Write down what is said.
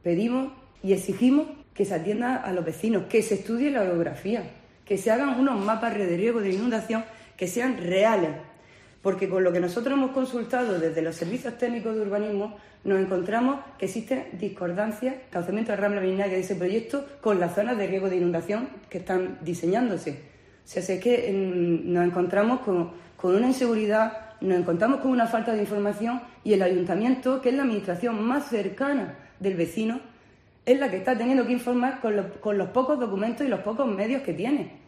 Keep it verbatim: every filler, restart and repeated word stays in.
Pedimos y exigimos que se atienda a los vecinos, que se estudie la orografía, que se hagan unos mapas de riesgo de inundación que sean reales, porque con lo que nosotros hemos consultado desde los servicios técnicos de urbanismo nos encontramos que existen discordancias, cauzamiento de Rambla Vinagre de ese proyecto con las zonas de riesgo de inundación que están diseñándose. O sea, es que eh, nos encontramos con, con una inseguridad, nos encontramos con una falta de información y el ayuntamiento, que es la administración más cercana del vecino, es la que está teniendo que informar con los, con los pocos documentos y los pocos medios que tiene.